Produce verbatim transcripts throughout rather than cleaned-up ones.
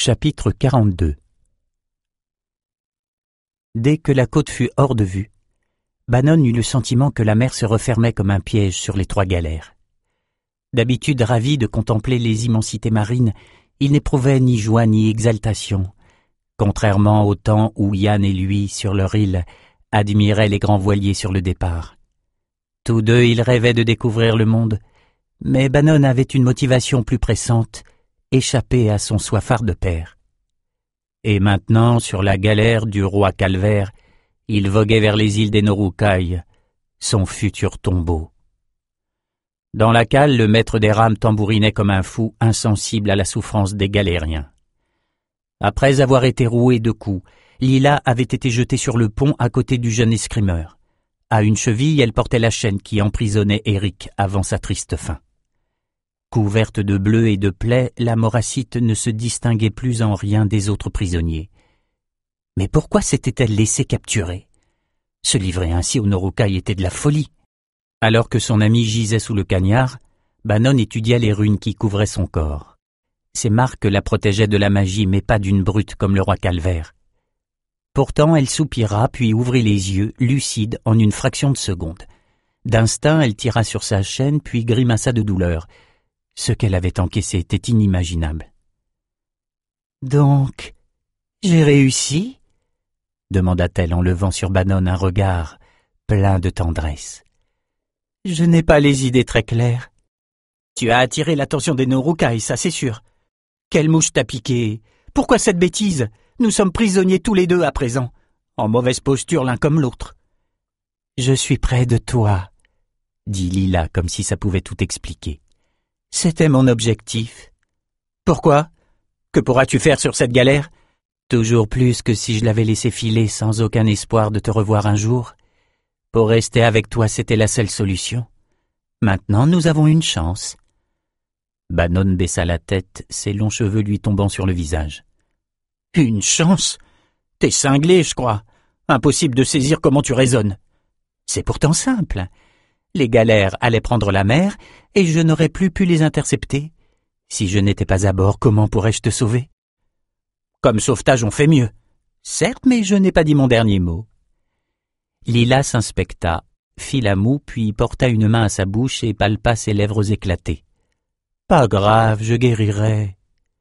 Chapitre quarante-deux. Dès que la côte fut hors de vue, Bannon eut le sentiment que la mer se refermait comme un piège sur les trois galères. D'habitude ravi de contempler les immensités marines, il n'éprouvait ni joie ni exaltation, contrairement au temps où Yann et lui, sur leur île, admiraient les grands voiliers sur le départ. Tous deux, ils rêvaient de découvrir le monde, mais Bannon avait une motivation plus pressante, échapper à son soifard de père. Et maintenant, sur la galère du roi Calvaire, il voguait vers les îles des Noroucailles, son futur tombeau. Dans la cale, le maître des rames tambourinait comme un fou, insensible à la souffrance des galériens. Après avoir été roué de coups, Lila avait été jetée sur le pont à côté du jeune escrimeur. À une cheville, elle portait la chaîne qui emprisonnait Éric avant sa triste fin. Couverte de bleu et de plaies, la Mauracite ne se distinguait plus en rien des autres prisonniers. Mais pourquoi s'était-elle laissée capturer? Se livrer ainsi aux Noroucailles était de la folie. Alors que son ami gisait sous le cagnard, Bannon étudia les runes qui couvraient son corps. Ces marques la protégeaient de la magie, mais pas d'une brute comme le roi Calvaire. Pourtant, elle soupira, puis ouvrit les yeux, lucide, en une fraction de seconde. D'instinct, elle tira sur sa chaîne, puis grimaça de douleur. Ce qu'elle avait encaissé était inimaginable. « Donc, j'ai réussi ?» demanda-t-elle en levant sur Bannon un regard plein de tendresse. « Je n'ai pas les idées très claires. Tu as attiré l'attention des Noroucailles, ça c'est sûr. Quelle mouche t'a piqué? Pourquoi cette bêtise? Nous sommes prisonniers tous les deux à présent, en mauvaise posture l'un comme l'autre. »« Je suis près de toi, » dit Lila comme si ça pouvait tout expliquer. « C'était mon objectif. »« Pourquoi? Que pourras-tu faire sur cette galère? » ?»« Toujours plus que si je l'avais laissé filer sans aucun espoir de te revoir un jour. Pour rester avec toi, c'était la seule solution. Maintenant, nous avons une chance. » Bannon baissa la tête, ses longs cheveux lui tombant sur le visage. « Une chance? T'es cinglé, je crois. Impossible de saisir comment tu raisonnes. C'est pourtant simple. Les galères allaient prendre la mer et je n'aurais plus pu les intercepter. Si je n'étais pas à bord, comment pourrais-je te sauver? Comme sauvetage, on fait mieux. Certes, mais je n'ai pas dit mon dernier mot. » Lila s'inspecta, fit la moue, puis porta une main à sa bouche et palpa ses lèvres éclatées. « Pas grave, je guérirai. »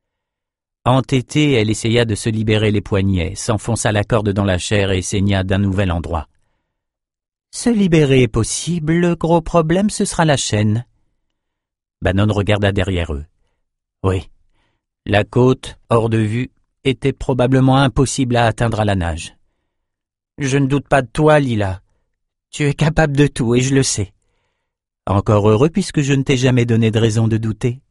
Entêtée, elle essaya de se libérer les poignets, s'enfonça la corde dans la chair et saigna d'un nouvel endroit. Se libérer est possible, le gros problème ce sera la chaîne. Bannon regarda derrière eux. Oui, la côte, hors de vue, était probablement impossible à atteindre à la nage. Je ne doute pas de toi, Lila. Tu es capable de tout et je le sais. Encore heureux puisque je ne t'ai jamais donné de raison de douter.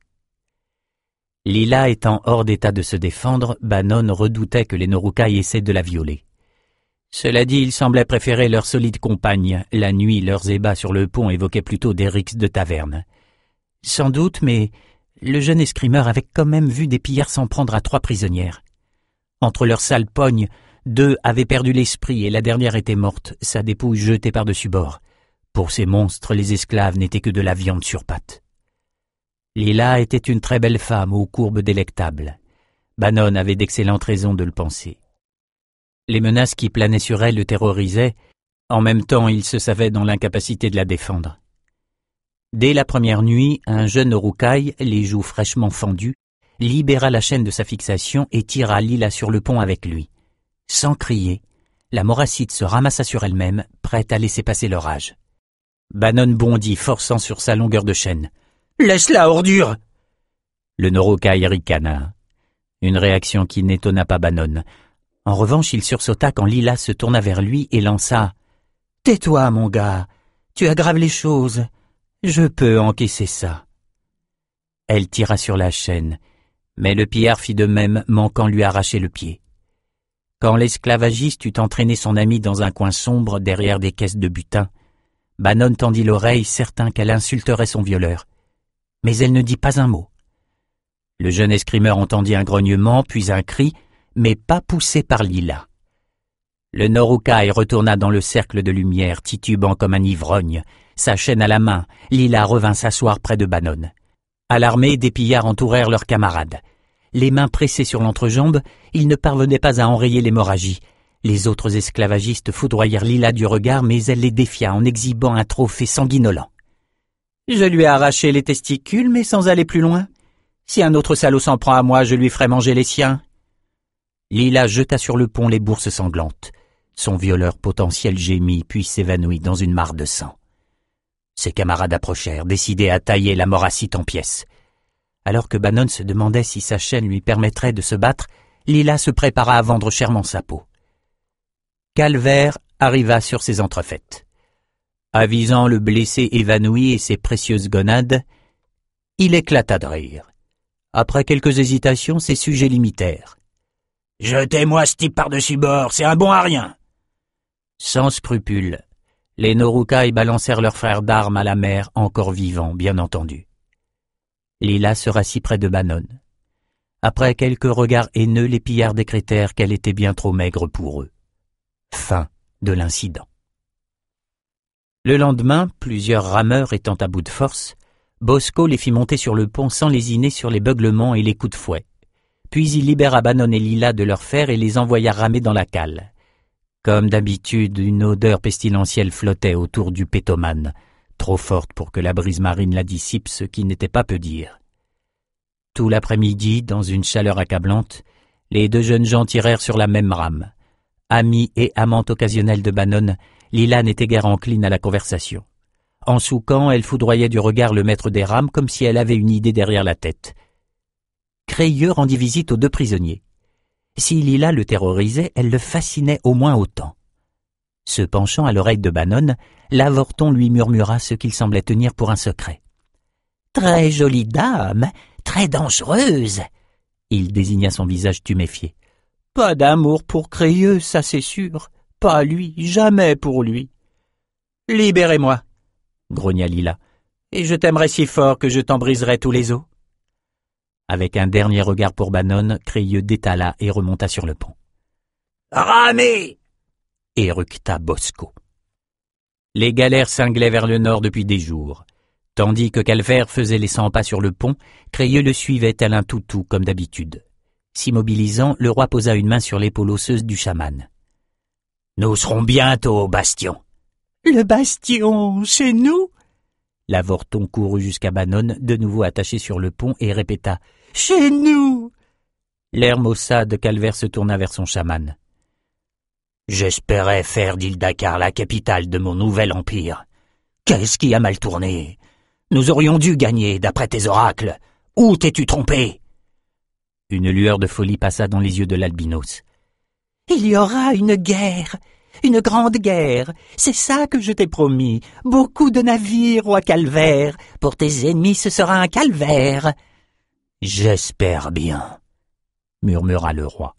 Lila étant hors d'état de se défendre, Bannon redoutait que les Noroucailles essaient de la violer. Cela dit, il semblait préférer leur solide compagne. La nuit, leurs ébats sur le pont évoquaient plutôt des rixes de taverne. Sans doute, mais le jeune escrimeur avait quand même vu des pillards s'en prendre à trois prisonnières. Entre leurs sales pognes, deux avaient perdu l'esprit et la dernière était morte, sa dépouille jetée par-dessus bord. Pour ces monstres, les esclaves n'étaient que de la viande sur pattes. Lila était une très belle femme aux courbes délectables. Bannon avait d'excellentes raisons de le penser. Les menaces qui planaient sur elle le terrorisaient, en même temps il se savait dans l'incapacité de la défendre. Dès la première nuit, un jeune Noroucaille, les joues fraîchement fendues, libéra la chaîne de sa fixation et tira Lila sur le pont avec lui. Sans crier, la Mauracite se ramassa sur elle-même, prête à laisser passer l'orage. Bannon bondit, forçant sur sa longueur de chaîne. « Laisse-la, ordure !» Le Noroucaille ricana. Une réaction qui n'étonna pas Bannon. En revanche, il sursauta quand Lila se tourna vers lui et lança « Tais-toi, mon gars, tu aggraves les choses. Je peux encaisser ça. » Elle tira sur la chaîne, mais le pillard fit de même, manquant lui arracher le pied. Quand l'esclavagiste eut entraîné son ami dans un coin sombre derrière des caisses de butin, Bannon tendit l'oreille, certain qu'elle insulterait son violeur. Mais elle ne dit pas un mot. Le jeune escrimeur entendit un grognement, puis un cri, mais pas poussé par Lila. Le Noroucaille retourna dans le cercle de lumière, titubant comme un ivrogne, sa chaîne à la main. Lila revint s'asseoir près de Bannon. Alarmés, des pillards entourèrent leurs camarades. Les mains pressées sur l'entrejambe, il ne parvenait pas à enrayer l'hémorragie. Les autres esclavagistes foudroyèrent Lila du regard, mais elle les défia en exhibant un trophée sanguinolent. « Je lui ai arraché les testicules, mais sans aller plus loin. Si un autre salaud s'en prend à moi, je lui ferai manger les siens. » Lila jeta sur le pont les bourses sanglantes. Son violeur potentiel gémit, puis s'évanouit dans une mare de sang. Ses camarades approchèrent, décidés à tailler la Moracite en pièces. Alors que Bannon se demandait si sa chaîne lui permettrait de se battre, Lila se prépara à vendre chèrement sa peau. Calvaire arriva sur ses entrefaites. Avisant le blessé évanoui et ses précieuses gonades, il éclata de rire. Après quelques hésitations, ses sujets l'imitèrent. « Jetez-moi ce type par-dessus bord, c'est un bon à rien !» Sans scrupule, les Norukai balancèrent leurs frères d'armes à la mer, encore vivants, bien entendu. Lila se rassit près de Bannon. Après quelques regards haineux, les pillards décrétèrent qu'elle était bien trop maigre pour eux. Fin de l'incident. Le lendemain, plusieurs rameurs étant à bout de force, Bosco les fit monter sur le pont sans lésiner sur les beuglements et les coups de fouet. Puis il libéra Bannon et Lila de leur fer et les envoya ramer dans la cale. Comme d'habitude, une odeur pestilentielle flottait autour du pétomane, trop forte pour que la brise marine la dissipe, ce qui n'était pas peu dire. Tout l'après-midi, dans une chaleur accablante, les deux jeunes gens tirèrent sur la même rame. Amie et amante occasionnelle de Bannon, Lila n'était guère encline à la conversation. En souquant, elle foudroyait du regard le maître des rames comme si elle avait une idée derrière la tête. Crayeux rendit visite aux deux prisonniers. Si Lila le terrorisait, elle le fascinait au moins autant. Se penchant à l'oreille de Bannon, l'Avorton lui murmura ce qu'il semblait tenir pour un secret. « Très jolie dame, très dangereuse !» Il désigna son visage tuméfié. « Pas d'amour pour Crayeux, ça c'est sûr. Pas lui, jamais pour lui. »« Libérez-moi !» grogna Lila. « Et je t'aimerais si fort que je t'en briserais tous les os. » Avec un dernier regard pour Bannon, Crayeux détala et remonta sur le pont. « Ramez !» éructa Bosco. Les galères cinglaient vers le nord depuis des jours. Tandis que Calvaire faisait les cent pas sur le pont, Crayeux le suivait tel un toutou comme d'habitude. S'immobilisant, le roi posa une main sur l'épaule osseuse du chaman. « Nous serons bientôt au bastion. »« Le bastion, chez nous ?» L'Avorton courut jusqu'à Bannon, de nouveau attaché sur le pont, et répéta « Chez nous !» L'air maussade de Calvaire se tourna vers son chaman. « J'espérais faire d'Ildakar la capitale de mon nouvel empire. Qu'est-ce qui a mal tourné? Nous aurions dû gagner, d'après tes oracles. Où t'es-tu trompé ?» Une lueur de folie passa dans les yeux de l'albinos. « Il y aura une guerre, une grande guerre, c'est ça que je t'ai promis. Beaucoup de navires, roi Calvaire. Pour tes ennemis, ce sera un calvaire. »« J'espère bien, » murmura le roi.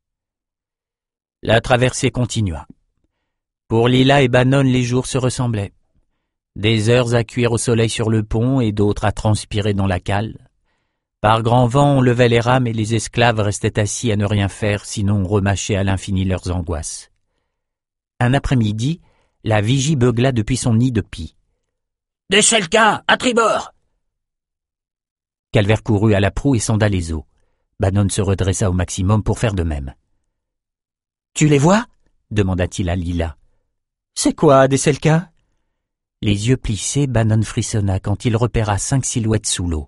La traversée continua. Pour Lila et Bannon, les jours se ressemblaient. Des heures à cuire au soleil sur le pont et d'autres à transpirer dans la cale. Par grand vent, on levait les rames et les esclaves restaient assis à ne rien faire, sinon remâcher à l'infini leurs angoisses. Un après-midi, la vigie beugla depuis son nid de pie. « Des Selkins, à tribord !» Calvaire courut à la proue et sonda les eaux. Bannon se redressa au maximum pour faire de même. « Tu les vois ?» demanda-t-il à Lila. « C'est quoi, des Selkins ?» Les yeux plissés, Bannon frissonna quand il repéra cinq silhouettes sous l'eau.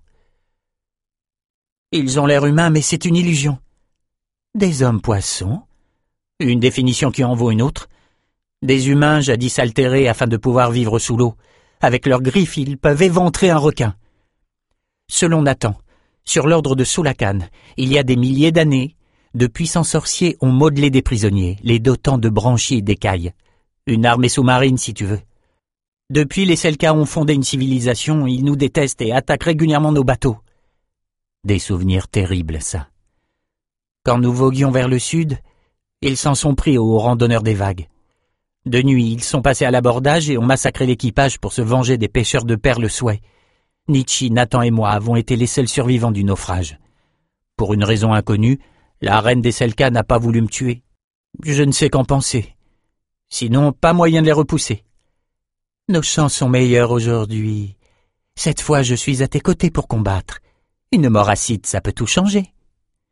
« Ils ont l'air humains, mais c'est une illusion. »« Des hommes-poissons ? Une définition qui en vaut une autre. Des humains jadis altérés afin de pouvoir vivre sous l'eau. Avec leurs griffes, ils peuvent éventrer un requin. Selon Nathan, sur l'ordre de Soulakan, il y a des milliers d'années, de puissants sorciers ont modelé des prisonniers, les dotant de branchies et d'écailles. Une armée sous-marine, si tu veux. Depuis, les Selkins ont fondé une civilisation, ils nous détestent et attaquent régulièrement nos bateaux. Des souvenirs terribles, ça. Quand nous voguions vers le sud, ils s'en sont pris aux randonneurs des vagues. De nuit, ils sont passés à l'abordage et ont massacré l'équipage pour se venger des pêcheurs de perles souhait. Nietzsche, Nathan et moi avons été les seuls survivants du naufrage. Pour une raison inconnue, la reine des Selkins n'a pas voulu me tuer. Je ne sais qu'en penser. Sinon, pas moyen de les repousser. Nos chances sont meilleures aujourd'hui. Cette fois, je suis à tes côtés pour combattre. Une Moracite, ça peut tout changer.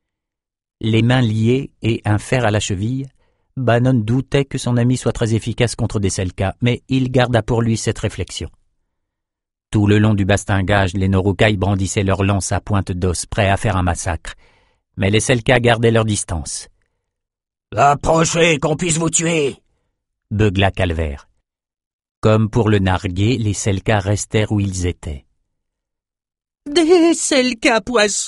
Les mains liées et un fer à la cheville, Bannon doutait que son ami soit très efficace contre des Selkas, mais il garda pour lui cette réflexion. Tout le long du bastingage, les Norokai brandissaient leurs lances à pointe d'os, prêts à faire un massacre, mais les Selkas gardaient leur distance. « Approchez, qu'on puisse vous tuer !» beugla Calvaire. Comme pour le narguer, les Selkas restèrent où ils étaient. « Des Selkas poissons !»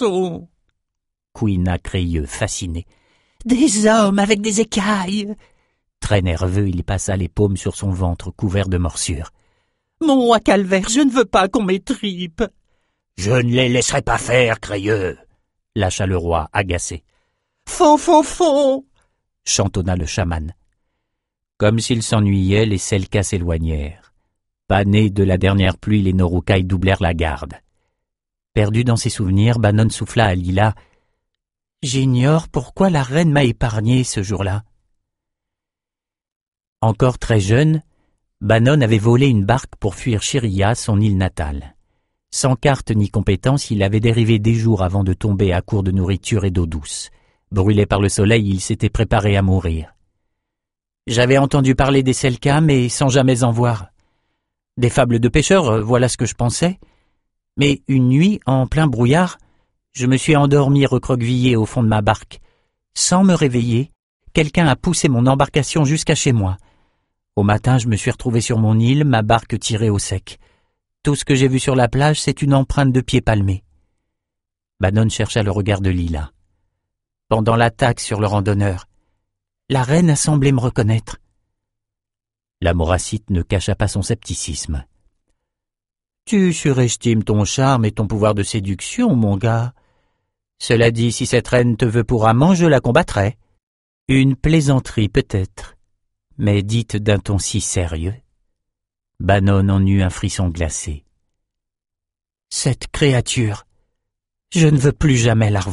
couina Crayeux, fasciné. « Des hommes avec des écailles !» Très nerveux, il passa les paumes sur son ventre couvert de morsures. « Mon roi Calvaire, je ne veux pas qu'on m'étripe !»« Je ne les laisserai pas faire, Crayeux !» lâcha le roi, agacé. « Faux, faux, faux !» chantonna le chaman. Comme s'ils s'ennuyaient, les Selkas s'éloignèrent. Panés de la dernière pluie, les Norokai doublèrent la garde. Perdu dans ses souvenirs, Bannon souffla à Lila. « J'ignore pourquoi la reine m'a épargné ce jour-là. » Encore très jeune, Bannon avait volé une barque pour fuir Shiria, son île natale. Sans carte ni compétence, il avait dérivé des jours avant de tomber à court de nourriture et d'eau douce. Brûlé par le soleil, il s'était préparé à mourir. J'avais entendu parler des Selkas, mais sans jamais en voir. Des fables de pêcheurs, voilà ce que je pensais. Mais une nuit, en plein brouillard, je me suis endormi recroquevillé au fond de ma barque. Sans me réveiller, quelqu'un a poussé mon embarcation jusqu'à chez moi. Au matin, je me suis retrouvé sur mon île, ma barque tirée au sec. Tout ce que j'ai vu sur la plage, c'est une empreinte de pied palmé. Bannon chercha le regard de Lila. Pendant l'attaque sur le randonneur, la reine a semblé me reconnaître. La Mauracite ne cacha pas son scepticisme. « Tu surestimes ton charme et ton pouvoir de séduction, mon gars. Cela dit, si cette reine te veut pour amant, je la combattrai. » Une plaisanterie peut-être, mais dite d'un ton si sérieux. Bannon en eut un frisson glacé. « Cette créature, je ne veux plus jamais la revoir. »